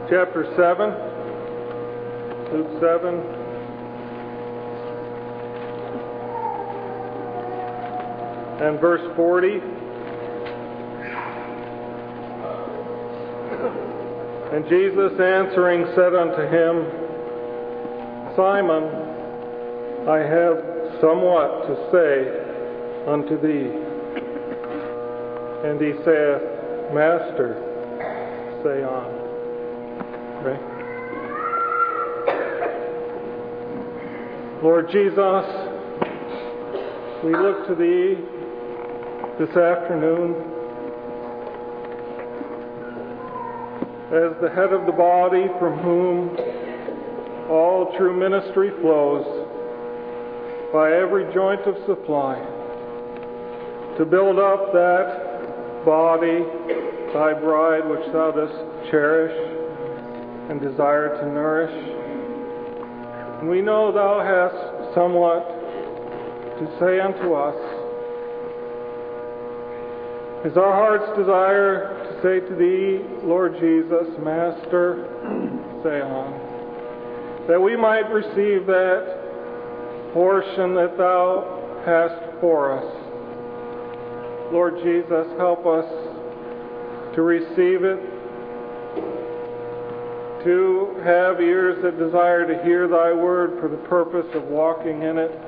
chapter 7, Luke 7. And verse 40. And Jesus answering said unto him, Simon, I have somewhat to say unto thee. And he saith, Master, say on. Okay. Lord Jesus, we look to thee this afternoon as the head of the body from whom all true ministry flows, by every joint of supply, to build up that body, thy bride, which thou dost cherish and desire to nourish. And we know thou hast somewhat to say unto us. Is our heart's desire to say to thee, Lord Jesus, Master, say on, that we might receive that portion that thou hast for us. Lord Jesus, help us to receive it, to have ears that desire to hear thy word for the purpose of walking in it.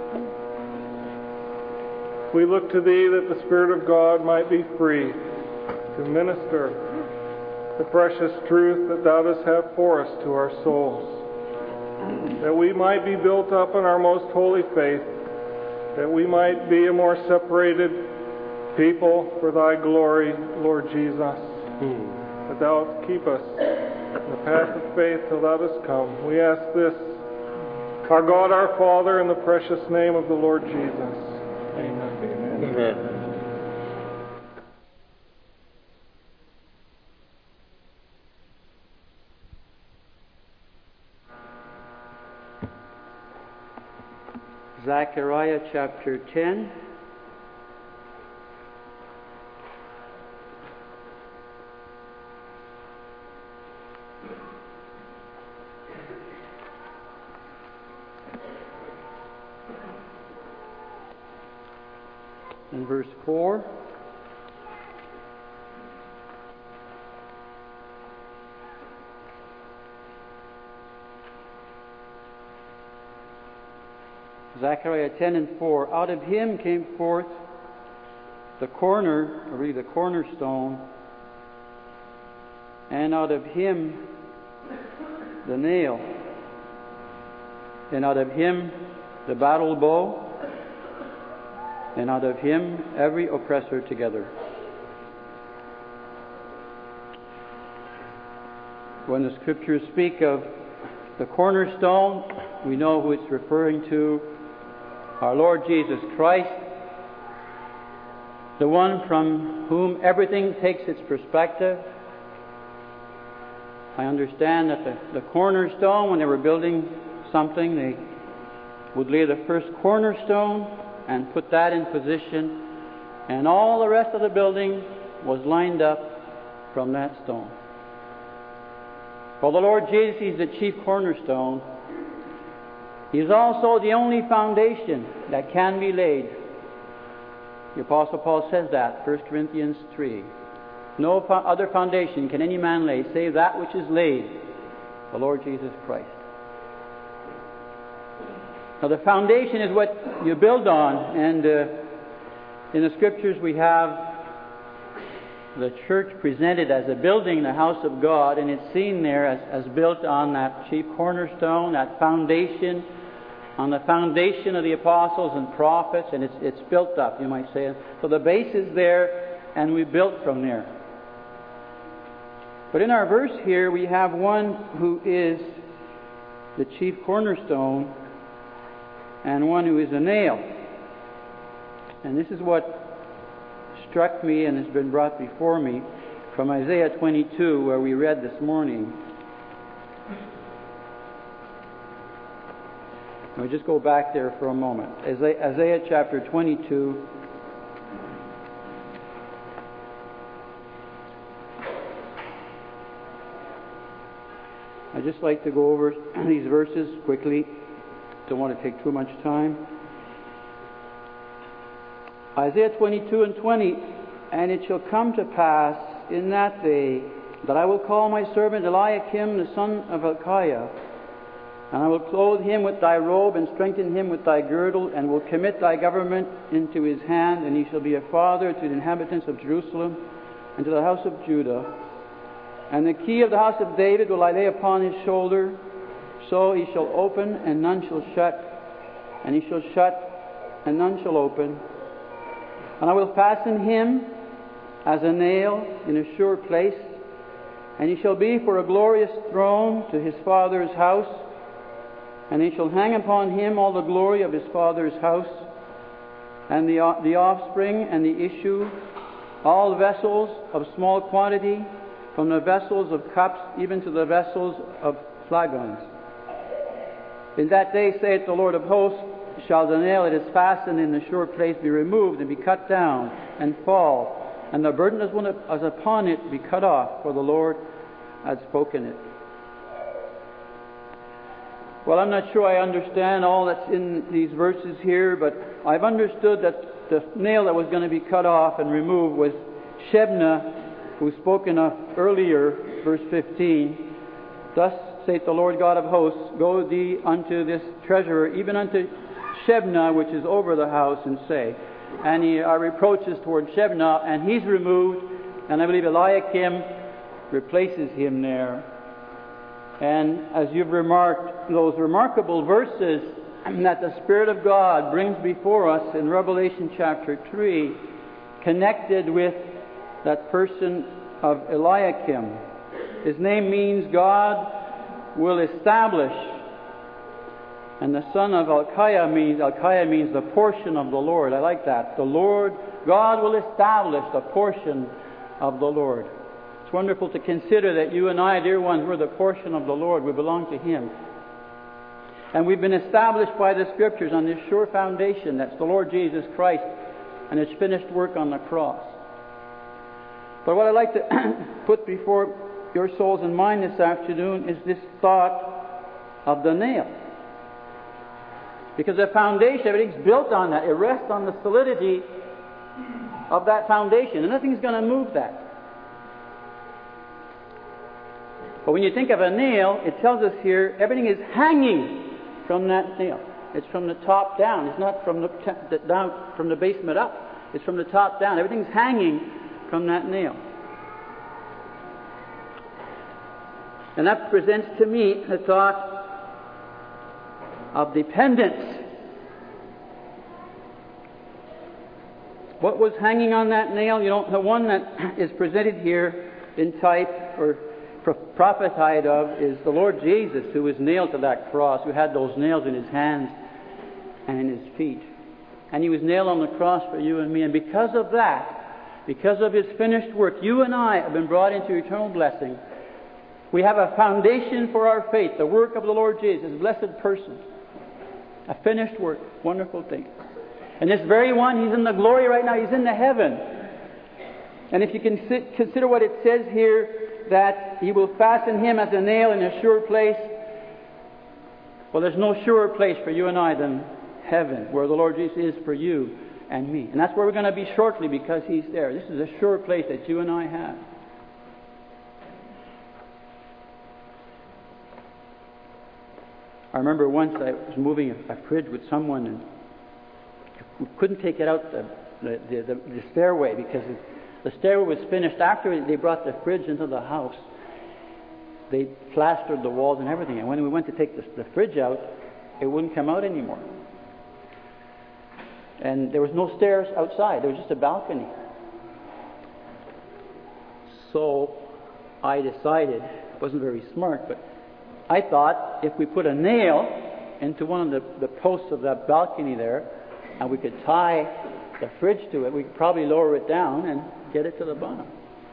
We look to thee that the Spirit of God might be free to minister the precious truth that thou dost have for us to our souls, that we might be built up in our most holy faith, that we might be a more separated people for thy glory, Lord Jesus, that thou keep us in the path of faith till thou dost come. We ask this, our God, our Father, in the precious name of the Lord Jesus. Amen. Amen. Zechariah chapter 10. And verse 4. Zechariah 10 and 4. Out of him came forth the cornerstone, and out of him the nail, and out of him the battle bow, and out of him every oppressor together. When the Scriptures speak of the cornerstone, we know who it's referring to: our Lord Jesus Christ, the one from whom everything takes its perspective. I understand that the cornerstone, when they were building something, they would lay the first cornerstone and put that in position, and all the rest of the building was lined up from that stone. Well, the Lord Jesus is the chief cornerstone. He's also the only foundation that can be laid. The Apostle Paul says that, 1 Corinthians 3. No other foundation can any man lay save that which is laid, the Lord Jesus Christ. Now, the foundation is what you build on, and in the Scriptures we have the church presented as a building, the house of God, and it's seen there as built on that chief cornerstone, that foundation, on the foundation of the apostles and prophets, and it's built up, you might say. So the base is there, and we built from there. But in our verse here, we have one who is the chief cornerstone, and one who is a nail. And this is what struck me and has been brought before me from Isaiah 22, where we read this morning. We'll just go back there for a moment. Isaiah chapter 22. just like to go over these verses quickly. Don't want to take too much time. Isaiah 22:20, and it shall come to pass in that day that I will call my servant Eliakim the son of Hilkiah, and I will clothe him with thy robe and strengthen him with thy girdle, and will commit thy government into his hand, and he shall be a father to the inhabitants of Jerusalem and to the house of Judah. And the key of the house of David will I lay upon his shoulder, so he shall open and none shall shut, and he shall shut and none shall open. And I will fasten him as a nail in a sure place, and he shall be for a glorious throne to his father's house, and he shall hang upon him all the glory of his father's house, and the offspring and the issue, all vessels of small quantity, from the vessels of cups even to the vessels of flagons. In that day, saith the Lord of hosts, shall the nail that is fastened in the sure place be removed and be cut down and fall, and the burden that was upon it be cut off, for the Lord had spoken it. Well, I'm not sure I understand all that's in these verses here, but I've understood that the nail that was going to be cut off and removed was Shebna, who's spoken of earlier, verse 15. Thus saith the Lord God of hosts, go thee unto this treasurer, even unto Shebna, which is over the house, and say. And he reproaches toward Shebna, and he's removed, and I believe Eliakim replaces him there. And as you've remarked, those remarkable verses that the Spirit of God brings before us in Revelation chapter 3, connected with that person of Eliakim. His name means God will establish. And the son of Hilkiah means the portion of the Lord. I like that. The Lord, God will establish the portion of the Lord. It's wonderful to consider that you and I, dear ones, we're the portion of the Lord. We belong to Him. And we've been established by the Scriptures on this sure foundation. That's the Lord Jesus Christ and His finished work on the cross. But what I'd like to put before your souls and mine this afternoon is this thought of the nail. Because the foundation, everything's built on that. It rests on the solidity of that foundation, and nothing's going to move that. But when you think of a nail, it tells us here everything is hanging from that nail. It's from the top down. It's not from the basement up. It's from the top down. Everything's hanging from that nail. And that presents to me the thought of dependence. What was hanging on that nail? You know, the one that is presented here in type or prophesied of is the Lord Jesus, who was nailed to that cross, who had those nails in His hands and in His feet. And He was nailed on the cross for you and me. And because of that, because of His finished work, you and I have been brought into eternal blessing. We have a foundation for our faith, the work of the Lord Jesus, His blessed person. A finished work. Wonderful thing. And this very one, He's in the glory right now. He's in the heaven. And if you can consider what it says here, that He will fasten Him as a nail in a sure place. Well, there's no surer place for you and I than heaven, where the Lord Jesus is for you and me. And that's where we're going to be shortly, because He's there. This is a sure place that you and I have. I remember once I was moving a fridge with someone, and we couldn't take it out the stairway, because the stairway was finished after they brought the fridge into the house. They plastered the walls and everything, and when we went to take the fridge out, it wouldn't come out anymore. And there was no stairs outside. There was just a balcony. So I decided, it wasn't very smart, but I thought if we put a nail into one of the posts of that balcony there, and we could tie the fridge to it, we could probably lower it down and get it to the bottom.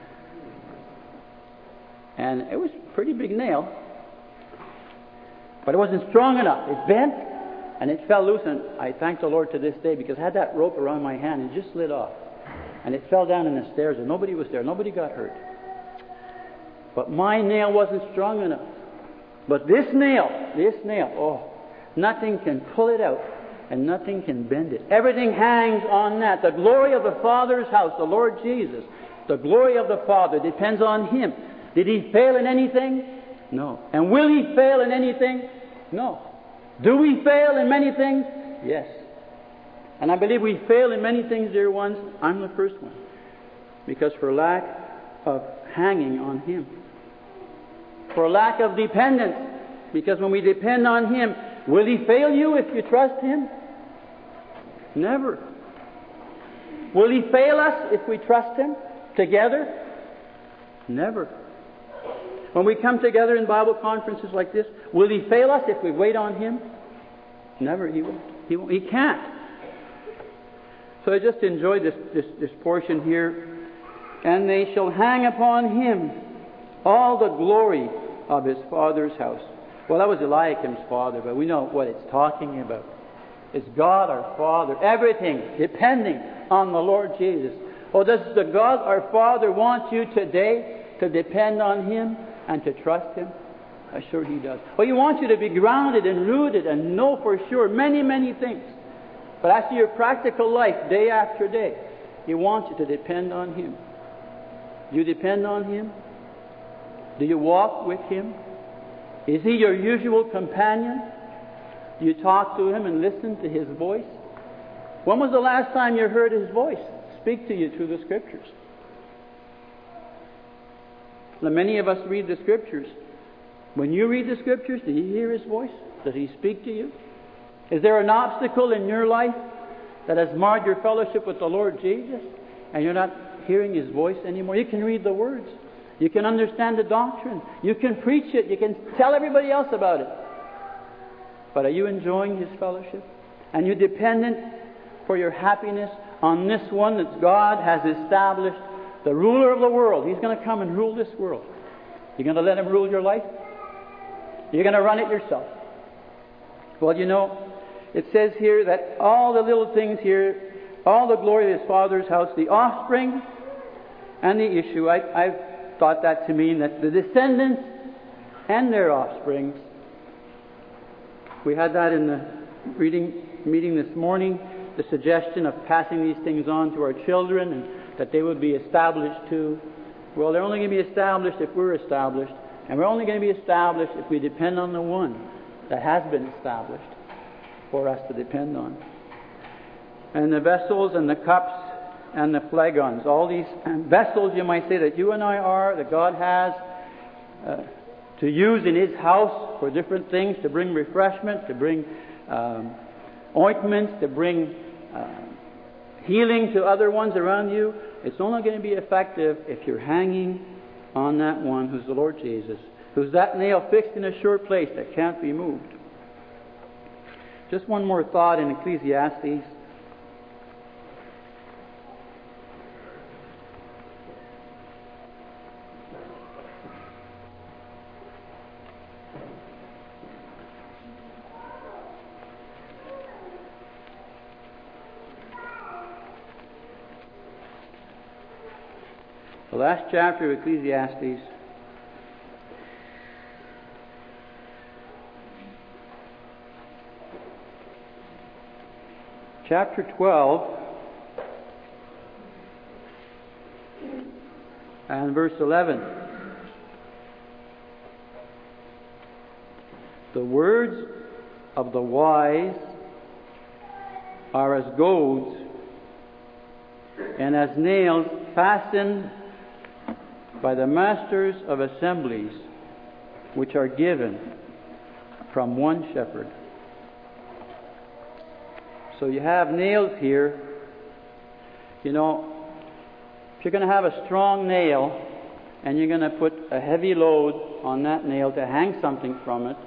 And it was a pretty big nail, but it wasn't strong enough. It bent, and it fell loose, and I thank the Lord to this day, because I had that rope around my hand, and it just slid off. And it fell down in the stairs, and nobody was there. Nobody got hurt. But my nail wasn't strong enough. But this nail, oh, nothing can pull it out and nothing can bend it. Everything hangs on that. The glory of the Father's house, the Lord Jesus, the glory of the Father depends on Him. Did He fail in anything? No. And will He fail in anything? No. Do we fail in many things? Yes. And I believe we fail in many things, dear ones. I'm the first one. Because for lack of hanging on Him. For lack of dependence. Because when we depend on Him, will He fail you if you trust Him? Never. Will He fail us if we trust Him together? Never. When we come together in Bible conferences like this, will He fail us if we wait on Him? Never. He won't. He can't. So I just enjoyed this portion here. And they shall hang upon Him all the glory of His Father's house. Well, that was Eliakim's father, but we know what it's talking about. It's God our Father. Everything depending on the Lord Jesus. Oh, does the God our Father want you today to depend on Him and to trust Him? I'm sure He does. Well, He wants you to be grounded and rooted and know for sure many, many things. But as to your practical life, day after day, He wants you to depend on Him. Do you depend on Him? Do you walk with Him? Is He your usual companion? Do you talk to Him and listen to His voice? When was the last time you heard His voice speak to you through the Scriptures? Now, many of us read the Scriptures. When you read the Scriptures, do you hear His voice? Does He speak to you? Is there an obstacle in your life that has marred your fellowship with the Lord Jesus and you're not hearing His voice anymore? You can read the words. You can understand the doctrine. You can preach it. You can tell everybody else about it. But are you enjoying His fellowship? And you dependent for your happiness on this one that God has established, the ruler of the world? He's going to come and rule this world. You're going to let Him rule your life? You're going to run it yourself? Well, you know, it says here that all the little things here, all the glory of His Father's house, the offspring and the issue, I've thought that to mean that the descendants and their offsprings. We had that in the meeting this morning, the suggestion of passing these things on to our children and that they would be established too. Well, they're only going to be established if we're established, and we're only going to be established if we depend on the one that has been established for us to depend on. And the vessels and the cups and the flagons, all these vessels, you might say, that you and I are, that God has to use in His house for different things, to bring refreshment, to bring ointments, to bring healing to other ones around you. It's only going to be effective if you're hanging on that one who's the Lord Jesus, who's that nail fixed in a sure place that can't be moved. Just one more thought in Ecclesiastes. The last chapter of Ecclesiastes. Chapter 12 and verse 11. The words of the wise are as goads and as nails fastened by the masters of assemblies, which are given from one shepherd. So you have nails here. You know, if you're going to have a strong nail and you're going to put a heavy load on that nail to hang something from it,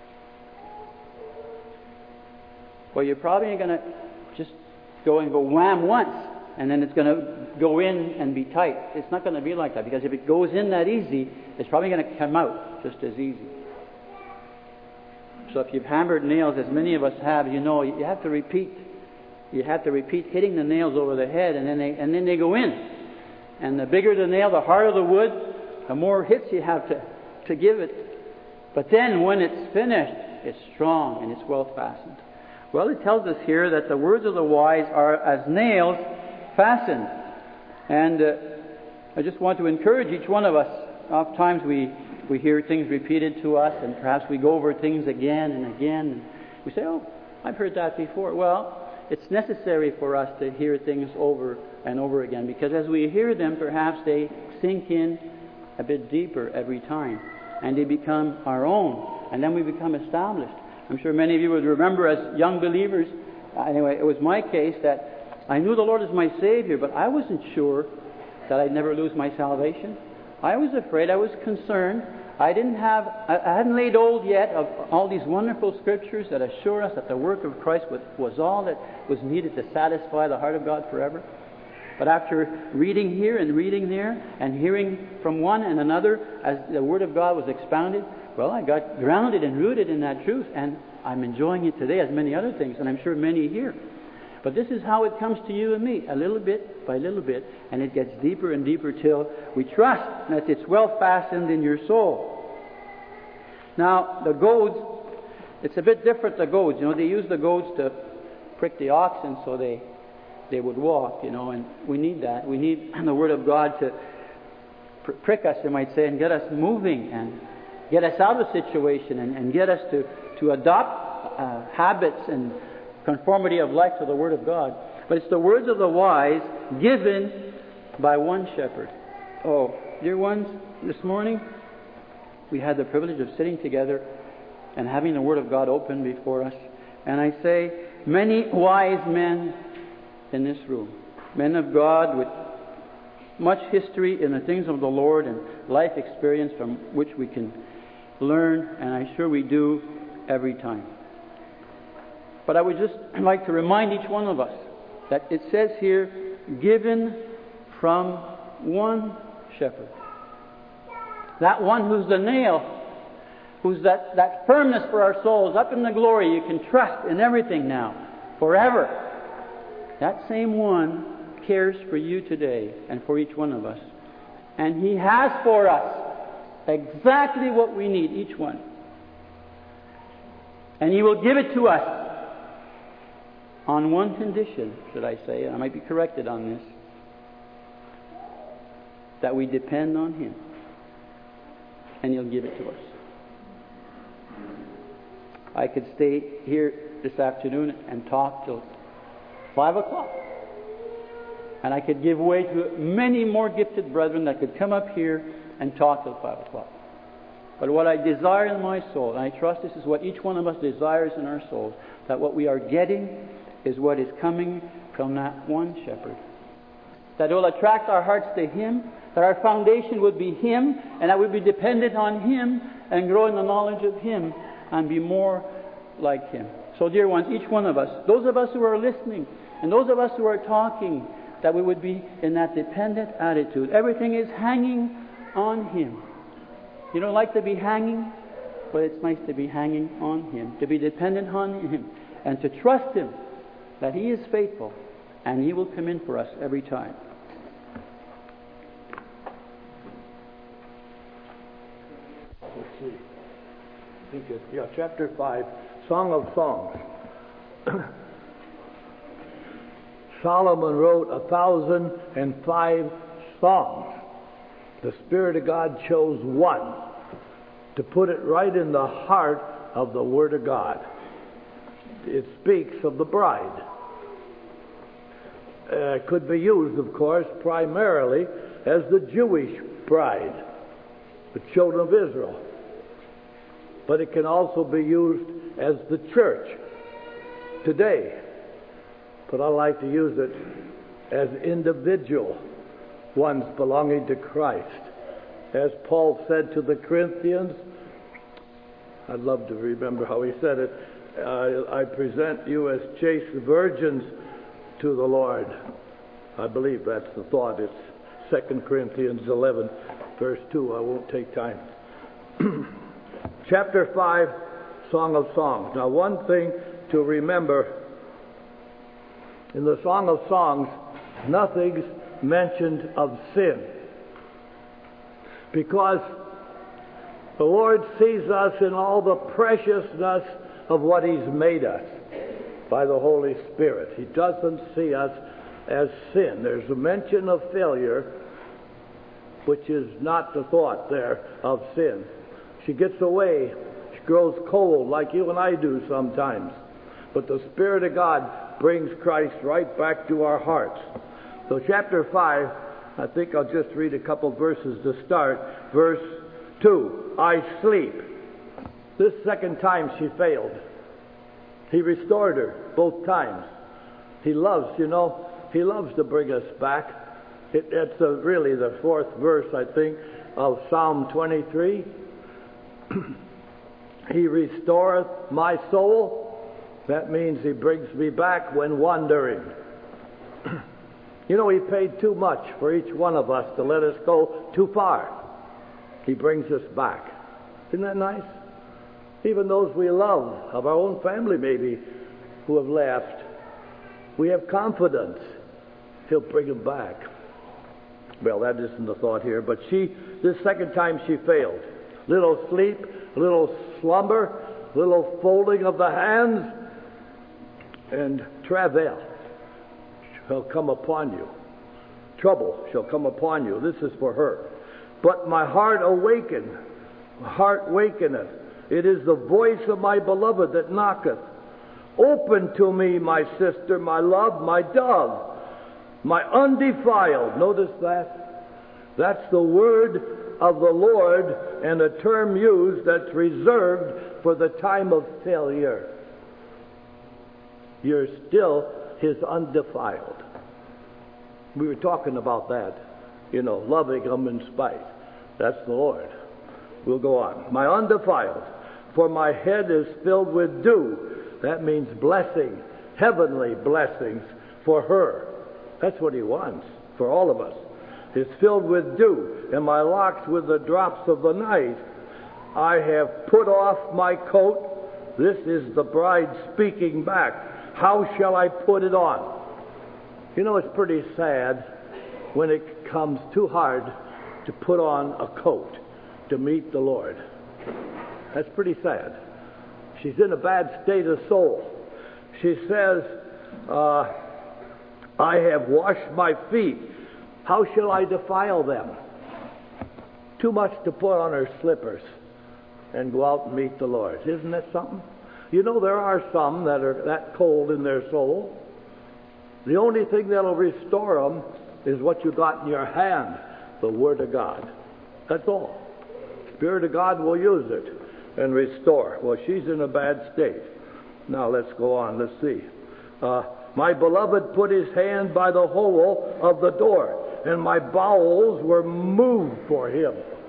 well, you're probably going to just go wham once, and then it's going to go in and be tight. It's not going to be like that, because if it goes in that easy, it's probably going to come out just as easy. So if you've hammered nails, as many of us have, you know, you have to repeat. You have to repeat hitting the nails over the head, and then they go in. And the bigger the nail, the harder the wood, the more hits you have to give it. But then when it's finished, it's strong and it's well fastened. Well, it tells us here that the words of the wise are as nails fastened. And I just want to encourage each one of us. Oftentimes we hear things repeated to us, and perhaps we go over things again and again. And we say, oh, I've heard that before. Well, it's necessary for us to hear things over and over again, because as we hear them, perhaps they sink in a bit deeper every time, and they become our own, and then we become established. I'm sure many of you would remember as young believers, anyway, it was my case that I knew the Lord as my Savior, but I wasn't sure that I'd never lose my salvation. I was afraid, I was concerned. I hadn't laid hold yet of all these wonderful scriptures that assure us that the work of Christ was all that was needed to satisfy the heart of God forever. But after reading here and reading there and hearing from one and another as the Word of God was expounded, well, I got grounded and rooted in that truth, and I'm enjoying it today as many other things, and I'm sure many here. But this is how it comes to you and me, a little bit by little bit, and it gets deeper and deeper till we trust that it's well fastened in your soul. Now, the goads, it's a bit different, the goads. You know, they use the goads to prick the oxen so they would walk, you know, and we need that. We need the Word of God to prick us, you might say, and get us moving and get us out of a situation and get us to adopt habits and conformity of life to the Word of God. But it's the words of the wise given by one shepherd. Oh, dear ones, this morning we had the privilege of sitting together and having the Word of God open before us. And I say, many wise men in this room, men of God with much history in the things of the Lord and life experience from which we can learn, and I'm sure we do every time. But I would just like to remind each one of us that it says here, given from one shepherd. That one who's the nail, who's that firmness for our souls, up in the glory. You can trust in everything now, forever. That same one cares for you today and for each one of us. And He has for us exactly what we need, each one. And He will give it to us on one condition, should I say, and I might be corrected on this, that we depend on Him. And He'll give it to us. I could stay here this afternoon and talk till 5 o'clock. And I could give way to many more gifted brethren that could come up here and talk till 5 o'clock. But what I desire in my soul, and I trust this is what each one of us desires in our souls, that what we are getting is what is coming from that one shepherd. That it will attract our hearts to Him, that our foundation would be Him, and that we would be dependent on Him and grow in the knowledge of Him and be more like Him. So, dear ones, each one of us, those of us who are listening and those of us who are talking, that we would be in that dependent attitude. Everything is hanging on Him. You don't like to be hanging, but it's nice to be hanging on Him, to be dependent on Him, and to trust Him that He is faithful and He will come in for us every time. Let's see. I think it's, chapter 5, Song of Songs. Solomon wrote 1,005 songs. The Spirit of God chose one to put it right in the heart of the Word of God. It speaks of the bride. It could be used, of course, primarily as the Jewish bride, the children of Israel. But it can also be used as the church today. But I like to use it as individual ones belonging to Christ. As Paul said to the Corinthians, I'd love to remember how he said it, I present you as chaste virgins to the Lord. I believe that's the thought. It's 2 Corinthians 11, verse 2. I won't take time. Chapter 5, Song of Songs. Now, one thing to remember, in the Song of Songs, nothing's mentioned of sin. Because The Lord sees us in all the preciousness of what He's made us by the Holy Spirit. He doesn't see us as sin. There's a mention of failure, which is not the thought there of sin. She gets away. She grows cold like you and I do sometimes. But the Spirit of God brings Christ right back to our hearts. So chapter 5, I think I'll just read a couple verses to start. Verse 2, I sleep. This second time she failed. He restored her both times. He loves, He loves to bring us back. It's really the fourth verse, I think, of Psalm 23. He restoreth my soul. That means He brings me back when wandering. He paid too much for each one of us to let us go too far. He brings us back. Isn't that nice? Even those we love, of our own family maybe, who have left, we have confidence He'll bring them back. Well, that isn't the thought here, but this second time she failed. Little sleep, little slumber, little folding of the hands, and travail shall come upon you. Trouble shall come upon you. This is for her. But my heart awakeneth. It is the voice of my beloved that knocketh. Open to me, my sister, my love, my dove, my undefiled. Notice that? That's the word of the Lord, and a term used that's reserved for the time of failure. You're still His undefiled. We were talking about that, loving Him in spite. That's the Lord. We'll go on. My undefiled, for my head is filled with dew. That means blessing, heavenly blessings for her. That's what He wants for all of us. It's filled with dew, and my locks with the drops of the night. I have put off my coat. This is the bride speaking back. How shall I put it on? It's pretty sad when it comes too hard to put on a coat to meet the Lord. That's pretty sad. She's in a bad state of soul. She says, I have washed my feet. How shall I defile them? Too much to put on her slippers and go out and meet the Lord. Isn't that something? There are some that are that cold in their soul. The only thing that'll restore them is what you got in your hand, the Word of God. That's all. Spirit of God will use it and restore. Well, she's in a bad state. Now let's go on. Let's see. My beloved put his hand by the hole of the door, and my bowels were moved for him.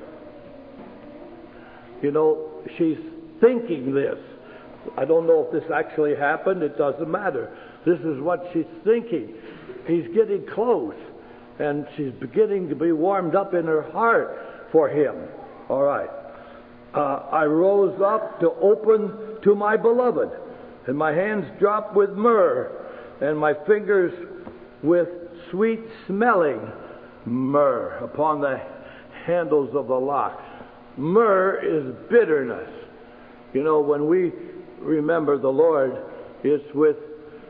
She's thinking this. I don't know if this actually happened. It doesn't matter. This is what she's thinking. He's getting close, and she's beginning to be warmed up in her heart for him. All right. I rose up to open to my beloved, and my hands dropped with myrrh, and my fingers with sweet-smelling myrrh upon the handles of the lock. Myrrh is bitterness. When we remember the Lord, it's with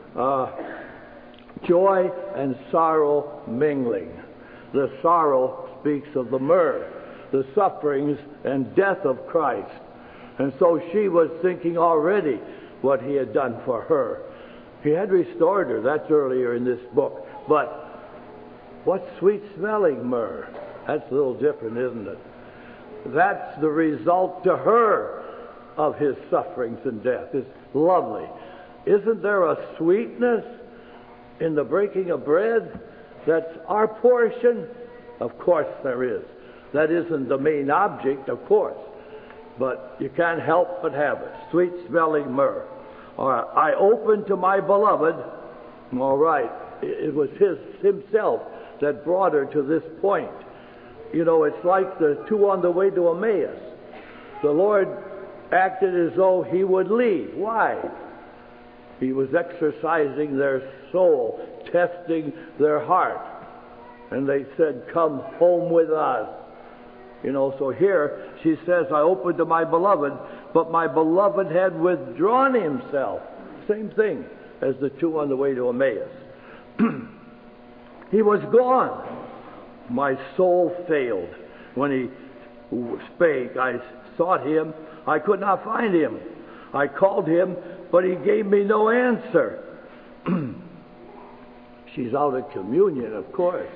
joy and sorrow mingling. The sorrow speaks of the myrrh, the sufferings and death of Christ. And so she was thinking already what He had done for her. He had restored her. That's earlier in this book. But what's sweet-smelling myrrh? That's a little different, isn't it? That's the result to her of His sufferings and death. It's lovely. Isn't there a sweetness in the breaking of bread that's our portion? Of course there is. That isn't the main object, of course. But you can't help but have it. Sweet-smelling myrrh. All right. I opened to my beloved. All right. It was Himself that brought her to this point. It's like the two on the way to Emmaus. The Lord acted as though He would lead. Why? He was exercising their soul, testing their heart. And they said, come home with us. So here she says, I opened to my beloved, but my beloved had withdrawn himself. Same thing as the two on the way to Emmaus. He was gone. My soul failed. When he spake, I sought him. I could not find him. I called him, but he gave me no answer. She's out of communion, of course.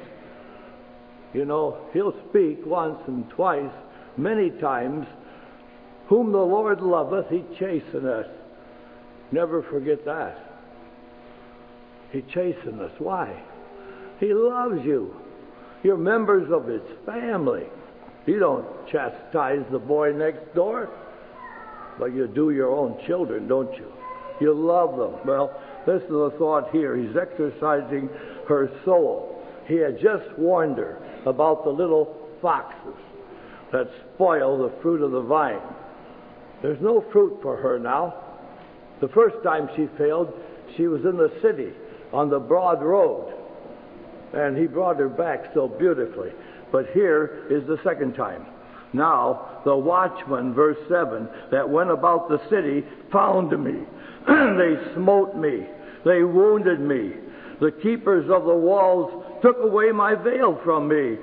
He'll speak once and twice, many times. Whom the Lord loveth, he chasteneth. Never forget that. He chasteneth. Why? He loves you. You're members of his family. You don't chastise the boy next door, but you do your own children, don't you? You love them. Well, this is the thought here. He's exercising her soul. He had just warned her about the little foxes that spoil the fruit of the vine. There's no fruit for her now. The first time she failed, she was in the city on the broad road, and he brought her back so beautifully. But here is the second time. Now the watchmen, verse 7, that went about the city found me. They smote me. They wounded me. The keepers of the walls took away my veil from me.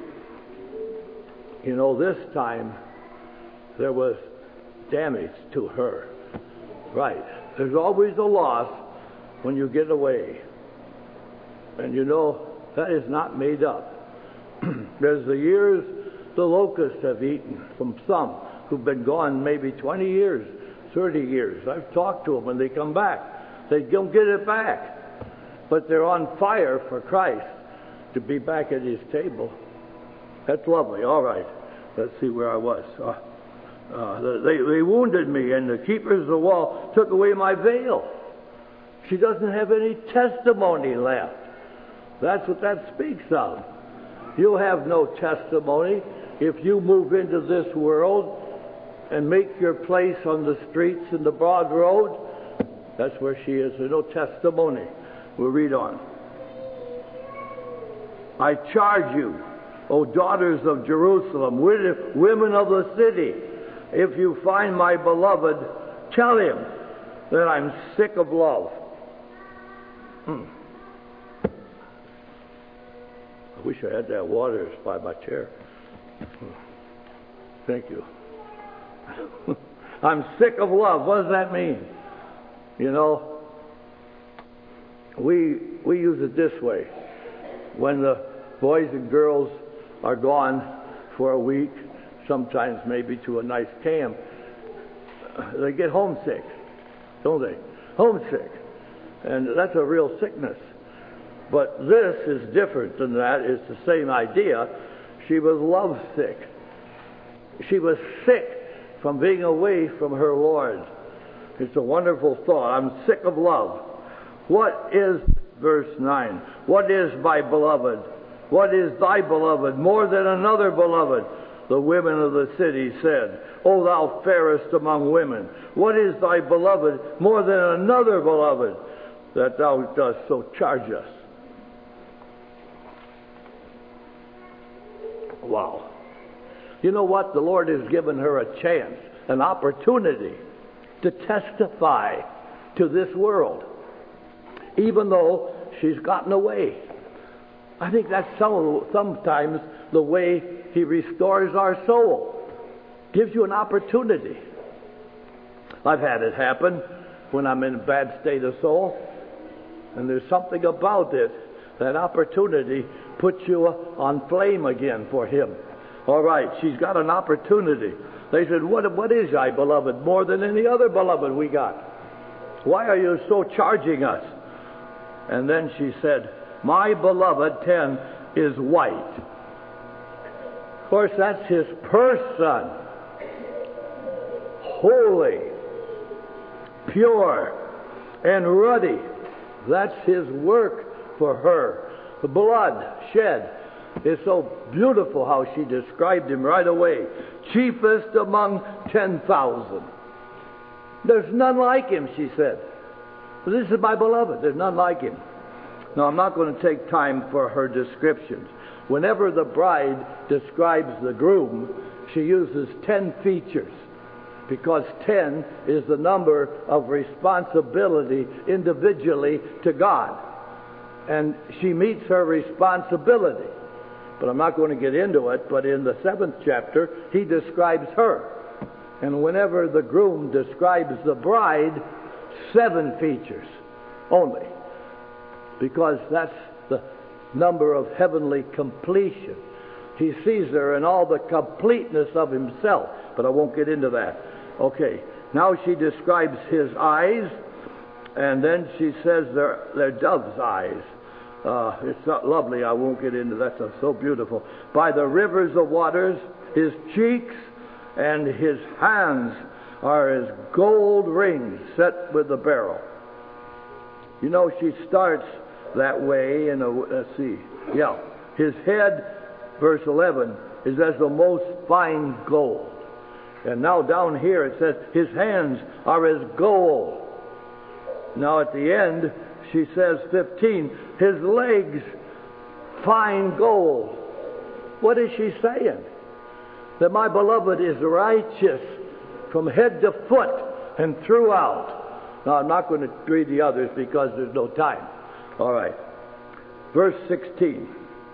This time there was damage to her. Right. There's always a loss when you get away. And that is not made up. There's the years the locusts have eaten from some who've been gone maybe 20 years, 30 years. I've talked to them when they come back. They don't get it back. But they're on fire for Christ to be back at his table. That's lovely. All right. Let's see where I was. They wounded me, and the keepers of the wall took away my veil. She doesn't have any testimony left. That's what that speaks of. You'll have no testimony if you move into this world and make your place on the streets in the broad road. That's where she is. There's no testimony. We'll read on. I charge you, O daughters of Jerusalem, women of the city, if you find my beloved, tell him that I'm sick of love. I wish I had that water by my chair. Thank you. I'm sick of love. What does that mean? We use it this way. When the boys and girls are gone for a week, sometimes maybe to a nice camp, they get homesick, don't they? Homesick. And that's a real sickness. But this is different than that. It's the same idea. She was lovesick. She was sick from being away from her Lord. It's a wonderful thought. I'm sick of love. What is, verse 9, what is my beloved? What is thy beloved more than another beloved? The women of the city said, O thou fairest among women, what is thy beloved more than another beloved, that thou dost so charge us? Wow. You know what? The Lord has given her a chance, an opportunity to testify to this world, even though she's gotten away. I think that's sometimes the way he restores our soul. Gives you an opportunity. I've had it happen when I'm in a bad state of soul, and there's something about it, that opportunity puts you on flame again for him. All right, she's got an opportunity. They said, what is thy beloved more than any other beloved we got? Why are you so charging us? And then she said, my beloved, 10, is white. Of course, that's his person. Holy, pure, and ruddy. That's his work for her. The blood shed is so beautiful how she described him right away. Chiefest among 10,000. There's none like him, she said. This is my beloved. There's none like him. Now, I'm not going to take time for her descriptions. Whenever the bride describes the groom, she uses 10 features, because 10 is the number of responsibility individually to God. And she meets her responsibility. But I'm not going to get into it, but in the 7th chapter, he describes her. And whenever the groom describes the bride, 7 features only, because that's the number of heavenly completion. He sees her in all the completeness of himself, but I won't get into that. Okay, now she describes his eyes, and then she says they're dove's eyes. It's not lovely. I won't get into that. That's so beautiful. By the rivers of waters, his cheeks and his hands are as gold rings set with a beryl. You know, she starts that way in let's see. Yeah. His head, verse 11, is as the most fine gold. And now down here it says, his hands are as gold. Now at the end, she says, 15, his legs, fine gold. What is she saying? That my beloved is righteous from head to foot and throughout. Now, I'm not going to read the others because there's no time. All right. Verse 16.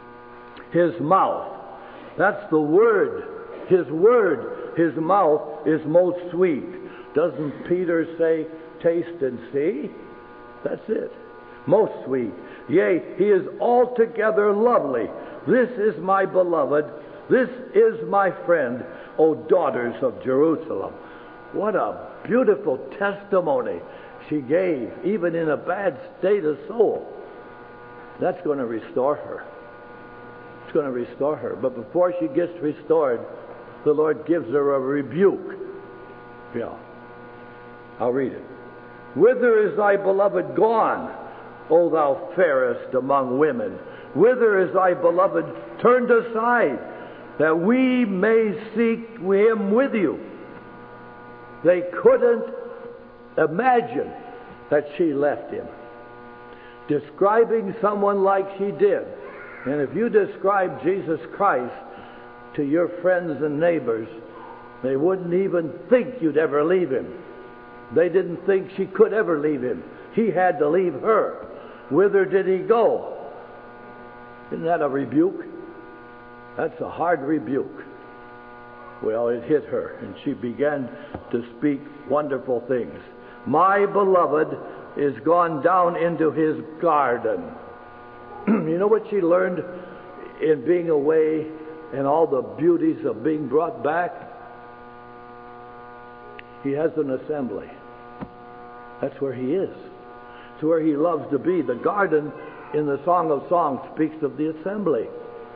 His mouth. That's the word. His word, his mouth is most sweet. Doesn't Peter say, taste and see? That's it. Most sweet. Yea, he is altogether lovely. This is my beloved. This is my friend, O daughters of Jerusalem. What a beautiful testimony she gave, even in a bad state of soul. That's going to restore her. It's going to restore her. But before she gets restored, the Lord gives her a rebuke. Yeah. I'll read it. Whither is thy beloved gone, O thou fairest among women? Whither is thy beloved turned aside, that we may seek him with you? They couldn't imagine that she left him. Describing someone like she did. And if you describe Jesus Christ to your friends and neighbors, they wouldn't even think you'd ever leave him. They didn't think she could ever leave him. He had to leave her. Whither did he go? Isn't that a rebuke? That's a hard rebuke. Well, it hit her, and she began to speak wonderful things. My beloved is gone down into his garden. You know what she learned in being away and all the beauties of being brought back? He has an assembly. That's where he is. It's where he loves to be. The garden in the Song of Songs speaks of the assembly.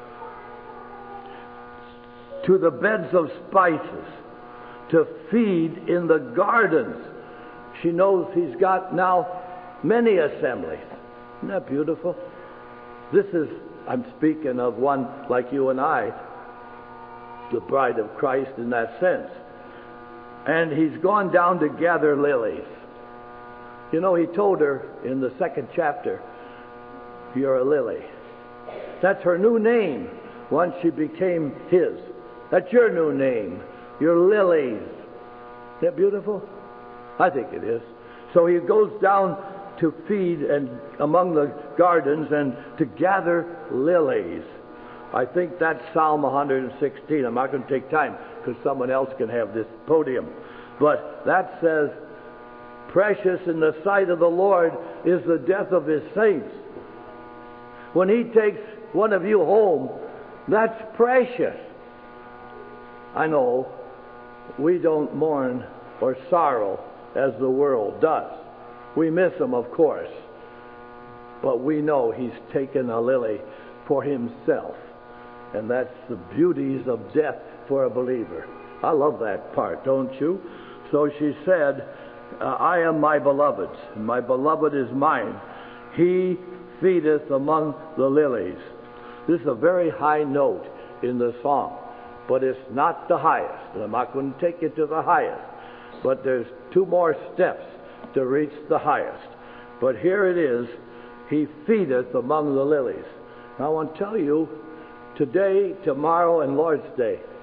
To the beds of spices, to feed in the gardens. She knows he's got now many assemblies. Isn't that beautiful? This is, I'm speaking of one like you and I, the bride of Christ in that sense. And he's gone down to gather lilies. You know, he told her in the 2nd chapter, you're a lily. That's her new name once she became his. That's your new name. You're lilies. Isn't that beautiful? I think it is. So he goes down to feed and among the gardens and to gather lilies. I think that's Psalm 116. I'm not going to take time because someone else can have this podium. But that says, precious in the sight of the Lord is the death of his saints. When he takes one of you home, that's precious. I know we don't mourn or sorrow as the world does. We miss him, of course. But we know he's taken a lily for himself. And that's the beauties of death for a believer. I love that part, don't you? So she said, I am my beloved's, and my beloved is mine. He feedeth among the lilies. This is a very high note in the song, but it's not the highest. And I'm not going to take you to the highest, but there's 2 more steps to reach the highest. But here it is, he feedeth among the lilies. Now I want to tell you, today, tomorrow, and Lord's Day,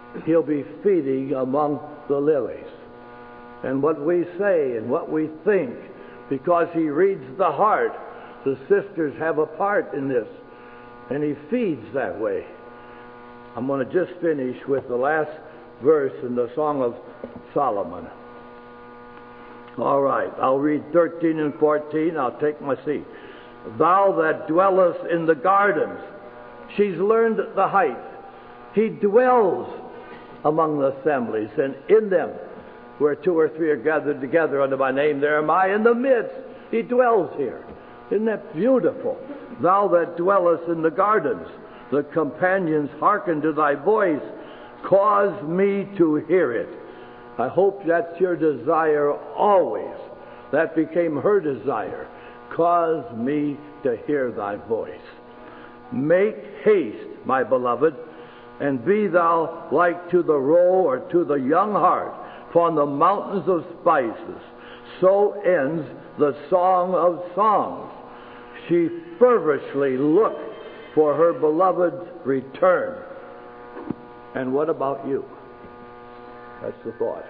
He'll be feeding among the lilies. And what we say and what we think, because He reads the heart, the sisters have a part in this, and He feeds that way. I'm going to just finish with the last verse in the Song of Solomon. All right, I'll read 13 and 14. I'll take my seat. Thou that dwellest in the gardens, she's learned the height. He dwells among the assemblies, and in them, where two or three are gathered together under my name, there am I in the midst. He dwells here. Isn't that beautiful? Thou that dwellest in the gardens, the companions hearken to thy voice. Cause me to hear it. I hope that's your desire always. That became her desire. Cause me to hear thy voice. Make haste, my beloved, and be thou like to the roe or to the young hart upon the mountains of spices. So ends the Song of Songs. She fervently looked for her beloved's return. And what about you? That's the thought.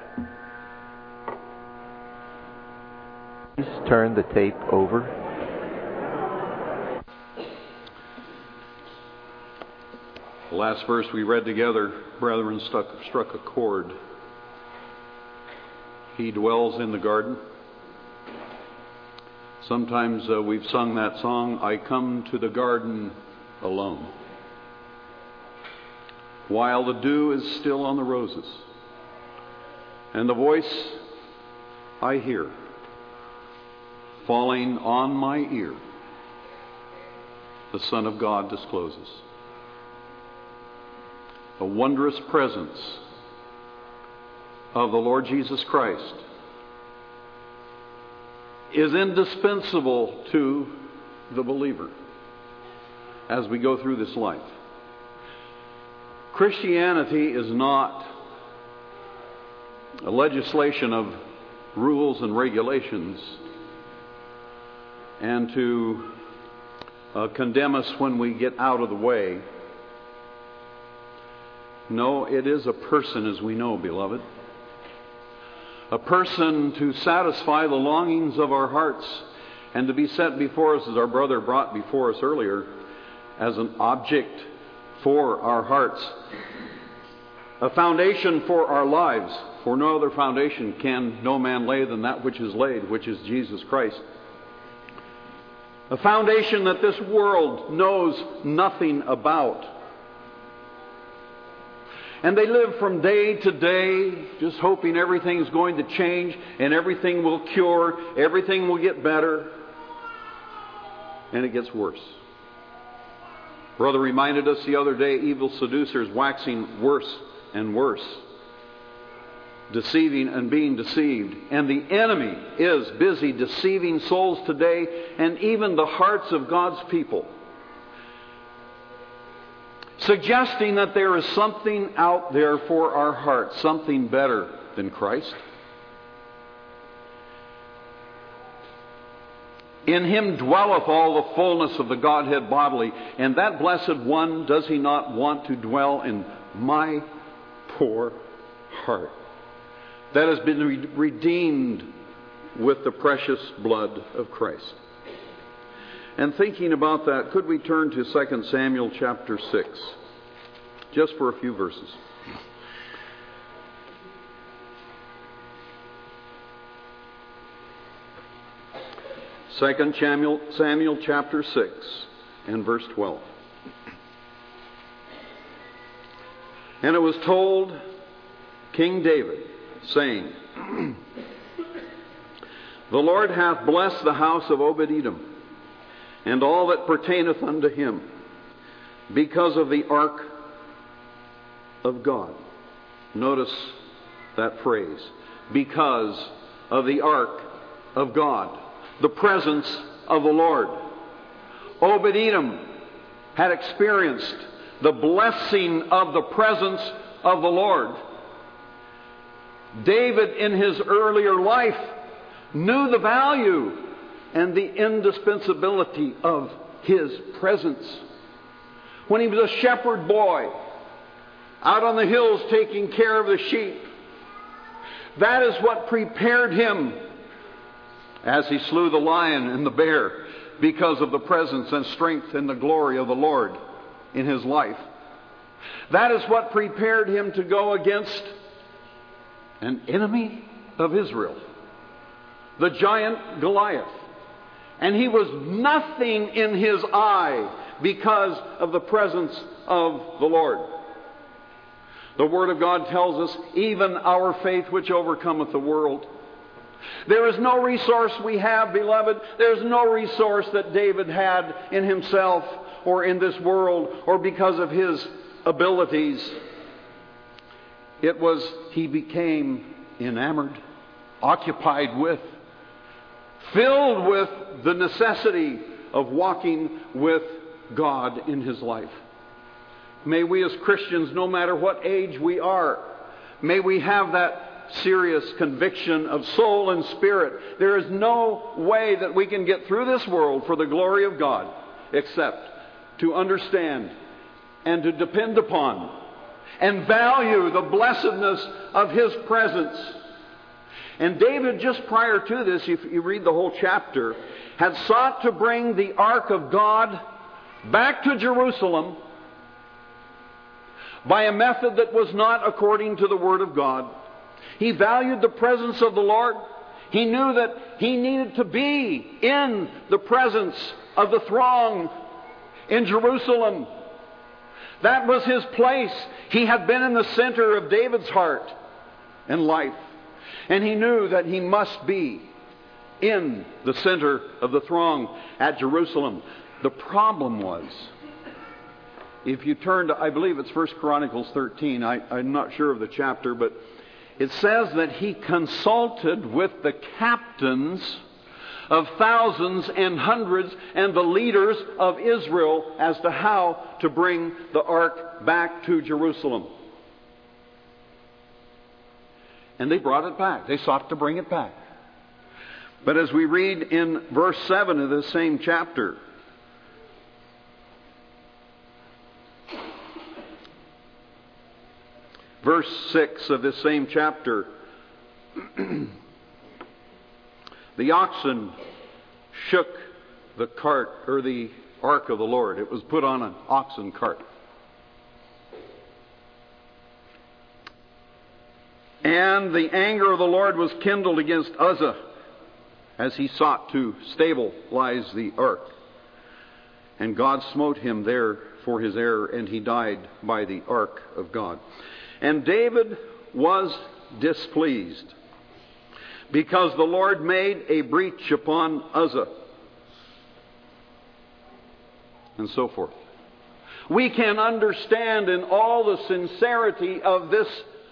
Please turn the tape over. The last verse we read together, brethren, struck a chord. He dwells in the garden. Sometimes we've sung that song, I come to the garden alone, while the dew is still on the roses, and the voice I hear falling on my ear, the Son of God discloses. The wondrous presence of the Lord Jesus Christ is indispensable to the believer as we go through this life. Christianity is not a legislation of rules and regulations and to condemn us when we get out of the way. No, it is a person, as we know, beloved. A person to satisfy the longings of our hearts and to be set before us, as our brother brought before us earlier, as an object for our hearts. A foundation for our lives. For no other foundation can no man lay than that which is laid, which is Jesus Christ. A foundation that this world knows nothing about. And they live from day to day just hoping everything's going to change and everything will cure, everything will get better. And it gets worse. Brother reminded us the other day, evil seducers waxing worse and worse, deceiving and being deceived. And the enemy is busy deceiving souls today and even the hearts of God's people, suggesting that there is something out there for our hearts, something better than Christ. In Him dwelleth all the fullness of the Godhead bodily, and that blessed one, does He not want to dwell in my poor heart that has been redeemed with the precious blood of Christ? And thinking about that, could we turn to 2 Samuel chapter 6, just for a few verses. Second Samuel chapter 6 and verse 12. And it was told King David, saying, The Lord hath blessed the house of Obed-Edom, and all that pertaineth unto him, because of the ark of God. Notice that phrase, because of the ark of God, the presence of the Lord. Obed-Edom had experienced the blessing of the presence of the Lord. David, in his earlier life, knew the value and the indispensability of His presence. When he was a shepherd boy, out on the hills taking care of the sheep. That is what prepared him as he slew the lion and the bear, because of the presence and strength and the glory of the Lord in his life. That is what prepared him to go against an enemy of Israel, the giant Goliath. And he was nothing in his eye because of the presence of the Lord. The Word of God tells us, even our faith which overcometh the world. There is no resource we have, beloved. There is no resource that David had in himself or in this world or because of his abilities. It was he became enamored, occupied with, filled with the necessity of walking with God in his life. May we as Christians, no matter what age we are, may we have that serious conviction of soul and spirit. There is no way that we can get through this world for the glory of God except to understand and to depend upon and value the blessedness of His presence. And David, just prior to this, if you read the whole chapter, had sought to bring the ark of God back to Jerusalem by a method that was not according to the Word of God. He valued the presence of the Lord. He knew that he needed to be in the presence of the throng in Jerusalem. That was his place. He had been in the center of David's heart and life. And he knew that he must be in the center of the throng at Jerusalem. The problem was, if you turn to, I believe it's 1 Chronicles 13, I'm not sure of the chapter, but it says that he consulted with the captains of thousands and hundreds and the leaders of Israel as to how to bring the ark back to Jerusalem. And they brought it back. They sought to bring it back. But as we read in verse 7 of this same chapter, verse 6 of this same chapter, the oxen shook the cart, or the ark of the Lord. It was put on an oxen cart. And the anger of the Lord was kindled against Uzzah as he sought to stabilize the ark. And God smote him there for his error, and he died by the ark of God. And David was displeased because the Lord made a breach upon Uzzah, and so forth. We can understand in all the sincerity of this,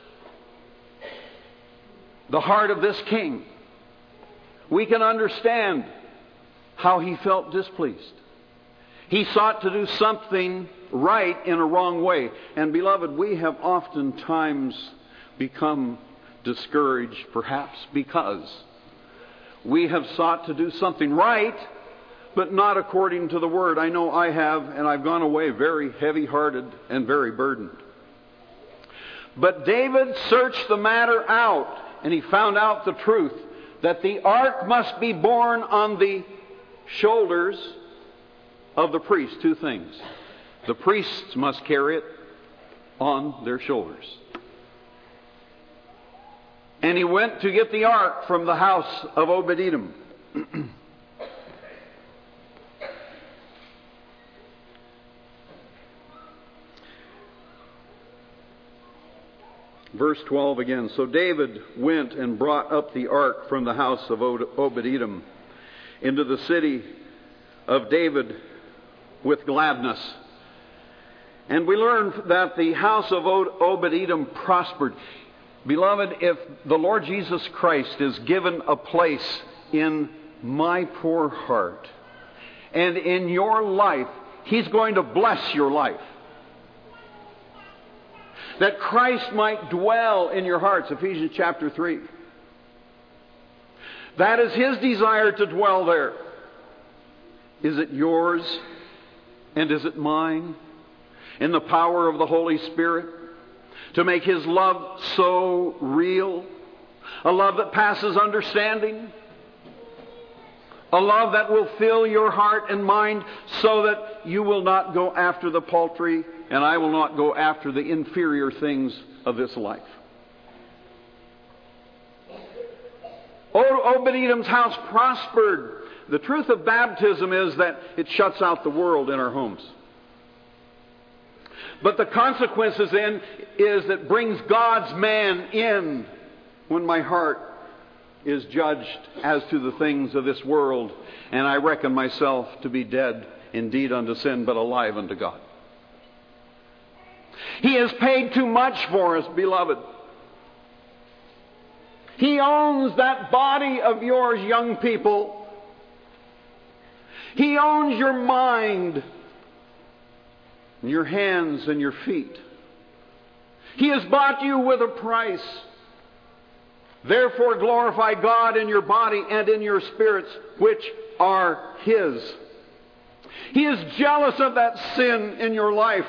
the heart of this king, we can understand how he felt displeased. He sought to do something right in a wrong way. And beloved, we have oftentimes become discouraged, perhaps because we have sought to do something right, but not according to the Word. I know I have, and I've gone away very heavy-hearted and very burdened. But David searched the matter out, and he found out the truth, that the ark must be borne on the shoulders of the priests. Two things. The priests must carry it on their shoulders. And he went to get the ark from the house of Obed-Edom. Verse 12 again. So David went and brought up the ark from the house of Obed-Edom into the city of David with gladness. And we learn that the house of Obed-Edom prospered. Beloved, if the Lord Jesus Christ is given a place in my poor heart and in your life, He's going to bless your life. That Christ might dwell in your hearts, Ephesians chapter 3. That is His desire to dwell there. Is it yours? And is it mine? In the power of the Holy Spirit? to make His love so real, a love that passes understanding, a love that will fill your heart and mind so that you will not go after the paltry and I will not go after the inferior things of this life. Obed-Edom's house prospered. The truth of baptism is that it shuts out the world in our homes. But the consequences then is that brings God's man in when my heart is judged as to the things of this world, and I reckon myself to be dead indeed unto sin, but alive unto God. He has paid too much for us, beloved. He owns that body of yours, young people. He owns your mind, and your hands and your feet. He has bought you with a price. Therefore glorify God in your body and in your spirits, which are His. He is jealous of that sin in your life.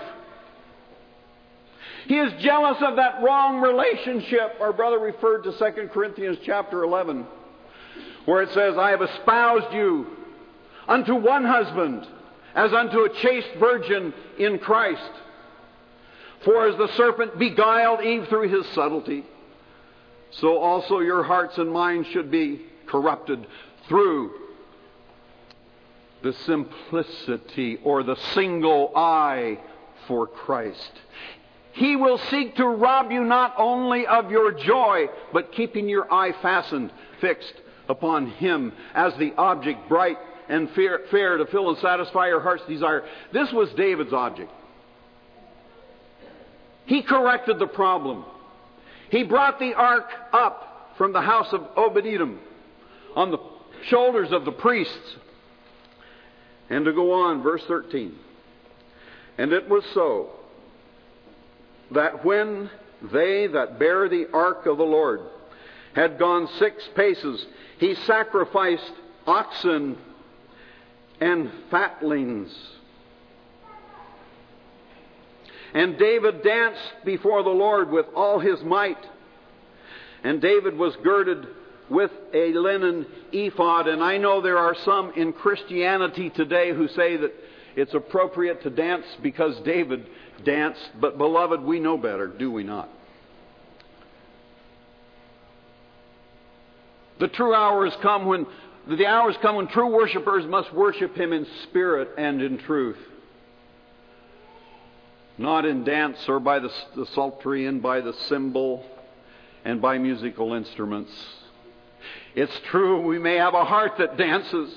He is jealous of that wrong relationship. Our brother referred to 2 Corinthians chapter 11, where it says, I have espoused you unto one husband, as unto a chaste virgin in Christ. For as the serpent beguiled Eve through his subtlety, so also your hearts and minds should be corrupted through the simplicity or the single eye for Christ. He will seek to rob you not only of your joy, but keeping your eye fastened, fixed upon Him as the object bright and fair to fill and satisfy your heart's desire. This was David's object. He corrected the problem. He brought the ark up from the house of Obed-Edom on the shoulders of the priests. And to go on, verse 13. And it was so that when they that bear the ark of the Lord had gone 6 paces, he sacrificed oxen and fatlings. And David danced before the Lord with all his might. And David was girded with a linen ephod. And I know there are some in Christianity today who say that it's appropriate to dance because David danced. But beloved, we know better, do we not? The hours come when true worshipers must worship Him in spirit and in truth. Not in dance or by the psaltery and by the cymbal and by musical instruments. It's true, we may have a heart that dances.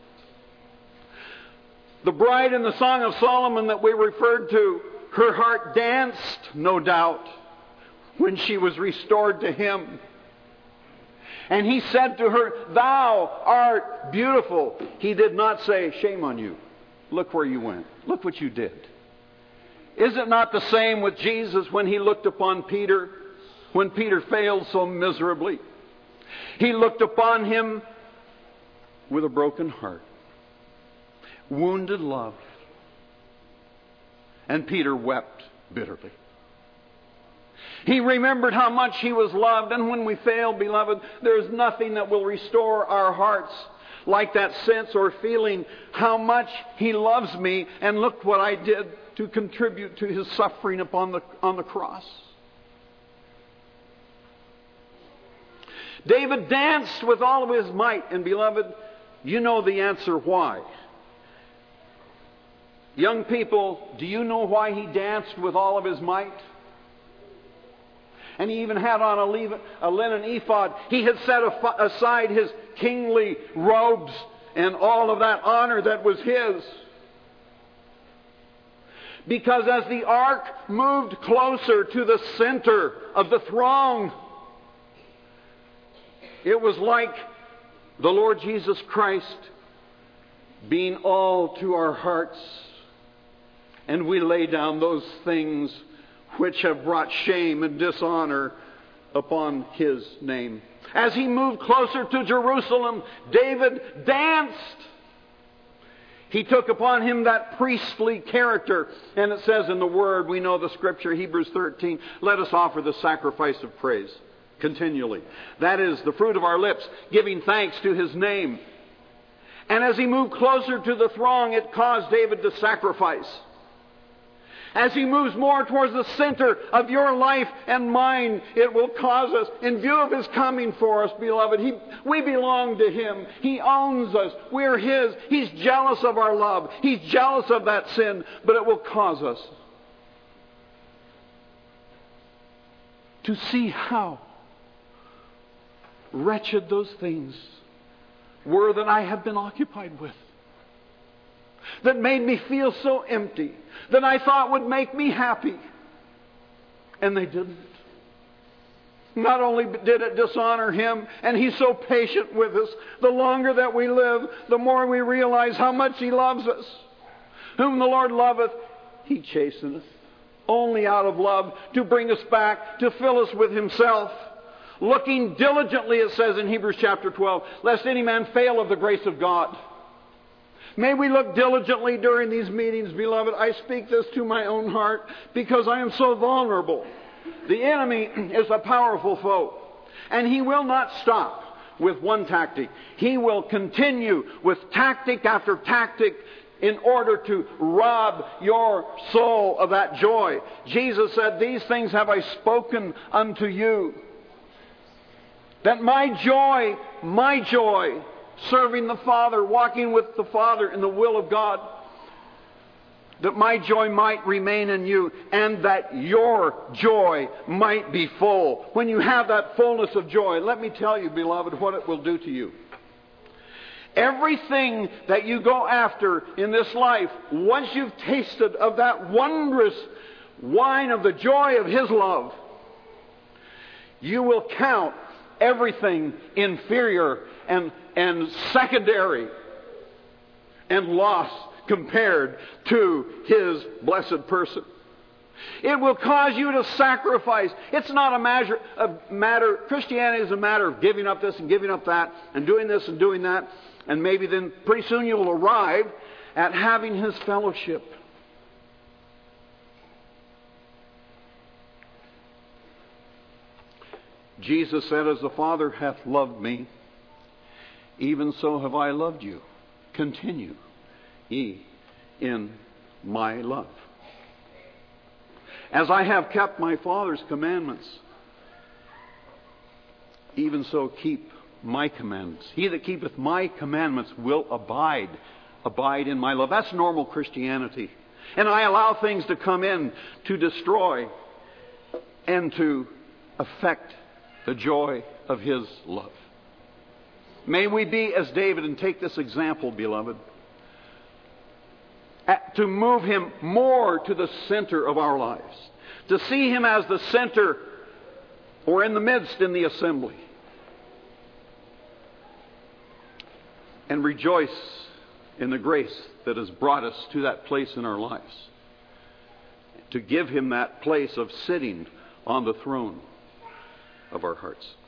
The bride in the Song of Solomon that we referred to, her heart danced, no doubt, when she was restored to Him. And He said to her, Thou art beautiful. He did not say, Shame on you. Look where you went. Look what you did. Is it not the same with Jesus when He looked upon Peter, when Peter failed so miserably? He looked upon him with a broken heart, wounded love. And Peter wept bitterly. He remembered how much he was loved. And when we fail, beloved, there's nothing that will restore our hearts like that sense or feeling how much He loves me, and look what I did to contribute to His suffering on the cross. David danced with all of his might. And beloved, you know the answer why. Young people, do you know why he danced with all of his might? And he even had on a linen ephod. He had set aside his kingly robes and all of that honor that was his. Because as the ark moved closer to the center of the throng, it was like the Lord Jesus Christ being all to our hearts. And we lay down those things which have brought shame and dishonor upon His name. As he moved closer to Jerusalem, David danced. He took upon Him that priestly character. And it says in the Word, we know the Scripture, Hebrews 13, let us offer the sacrifice of praise continually. That is the fruit of our lips, giving thanks to His name. And as He moved closer to the throng, it caused David to sacrifice. As He moves more towards the center of your life and mine, it will cause us, in view of His coming for us, beloved, we belong to Him. He owns us. We're His. He's jealous of our love. He's jealous of that sin, but it will cause us to see how wretched those things were that I have been occupied with, that made me feel so empty, that I thought would make me happy. And they didn't. Not only did it dishonor Him, and He's so patient with us, the longer that we live, the more we realize how much He loves us. Whom the Lord loveth, He chasteneth, only out of love, to bring us back, to fill us with Himself. Looking diligently, it says in Hebrews chapter 12, lest any man fail of the grace of God. May we look diligently during these meetings, beloved. I speak this to my own heart because I am so vulnerable. The enemy is a powerful foe, and he will not stop with one tactic. He will continue with tactic after tactic in order to rob your soul of that joy. Jesus said, these things have I spoken unto you, that my joy, serving the Father, walking with the Father in the will of God, that my joy might remain in you, and that your joy might be full. When you have that fullness of joy, let me tell you, beloved, what it will do to you. Everything that you go after in this life, once you've tasted of that wondrous wine of the joy of His love, you will count everything inferior and secondary and lost compared to His blessed person. It will cause you to sacrifice. It's not a matter, Christianity is a matter of giving up this and giving up that and doing this and doing that, and maybe then pretty soon you'll arrive at having His fellowship. Jesus said, as the Father hath loved me, even so have I loved you. Continue ye in my love. As I have kept my Father's commandments, even so keep my commandments. He that keepeth my commandments will abide in my love. That's normal Christianity. And I allow things to come in to destroy and to affect the joy of His love. May we be as David and take this example, beloved, to move Him more to the center of our lives, to see Him as the center or in the midst in the assembly, and rejoice in the grace that has brought us to that place in our lives, to give Him that place of sitting on the throne of our hearts.